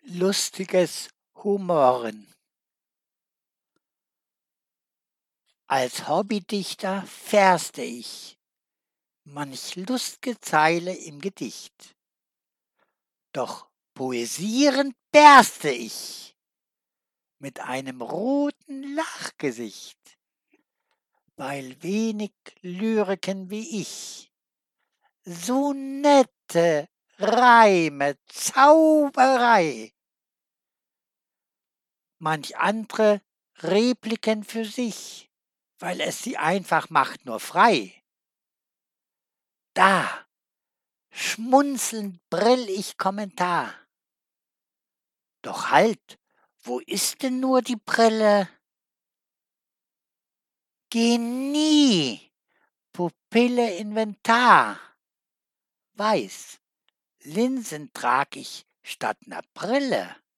Lustiges Humoren. Als Hobbydichter verste ich manch lust'ge Zeile im Gedicht. Doch poesierend berste ich mit einem roten Lachgesicht, weil wenig Lyriken wie ich so nette Reime, Zauberei, manch andre Repliken für sich, weil es sie einfach macht nur frei. Da schmunzelnd brill ich Kommentar. Doch halt, wo ist denn nur die Brille? Genie, Pupille Inventar. Weiß, Linsen trag ich statt 'ner Brille.